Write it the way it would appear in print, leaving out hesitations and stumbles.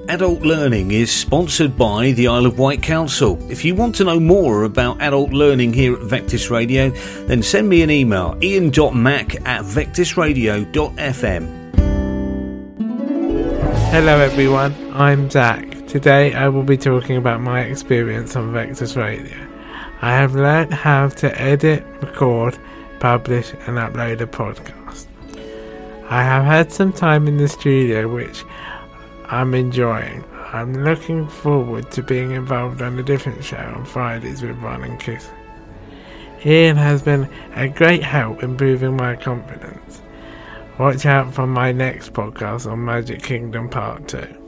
Adult Learning is sponsored by the Isle of Wight Council. If you want to know more about adult learning here at Vectis Radio, then send me an email, ian.mac@vectisradio.fm. Hello everyone, I'm Zach. Today I will be talking about my experience on Vectis Radio. I have learnt how to edit, record, publish and upload a podcast. I have had some time in the studio which I'm enjoying. I'm looking forward to being involved on a different show on Fridays with Ron and Kiss. Ian has been a great help improving my confidence. Watch out for my next podcast on Magic Kingdom Part 2.